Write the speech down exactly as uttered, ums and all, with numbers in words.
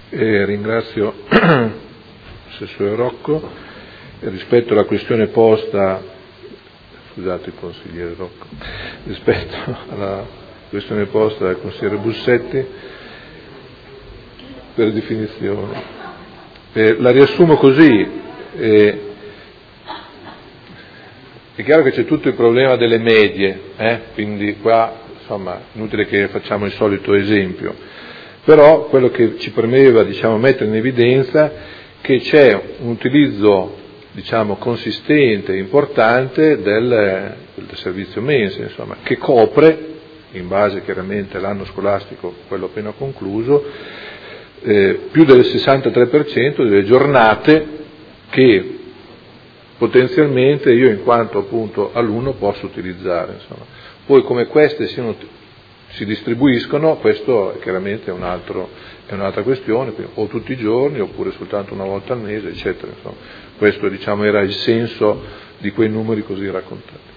e ringrazio l'assessore Rocco. E rispetto alla questione posta, scusate il consigliere Rocco, rispetto alla questione posta dal consigliere Bussetti, per definizione, eh, la riassumo così. Eh, è chiaro che c'è tutto il problema delle medie, eh? Quindi qua insomma inutile che facciamo il solito esempio, però quello che ci premeva, diciamo, mettere in evidenza che c'è un utilizzo, diciamo, consistente e importante del, del servizio mense, insomma, che copre, in base chiaramente all'anno scolastico, quello appena concluso, eh, più del sessantatré per cento delle giornate che potenzialmente io in quanto appunto alunno posso utilizzare, insomma. Poi come queste siano, si distribuiscono, questo è chiaramente un altro, è un'altra questione, o tutti i giorni oppure soltanto una volta al mese, eccetera. Insomma. Questo, diciamo, era il senso di quei numeri così raccontati.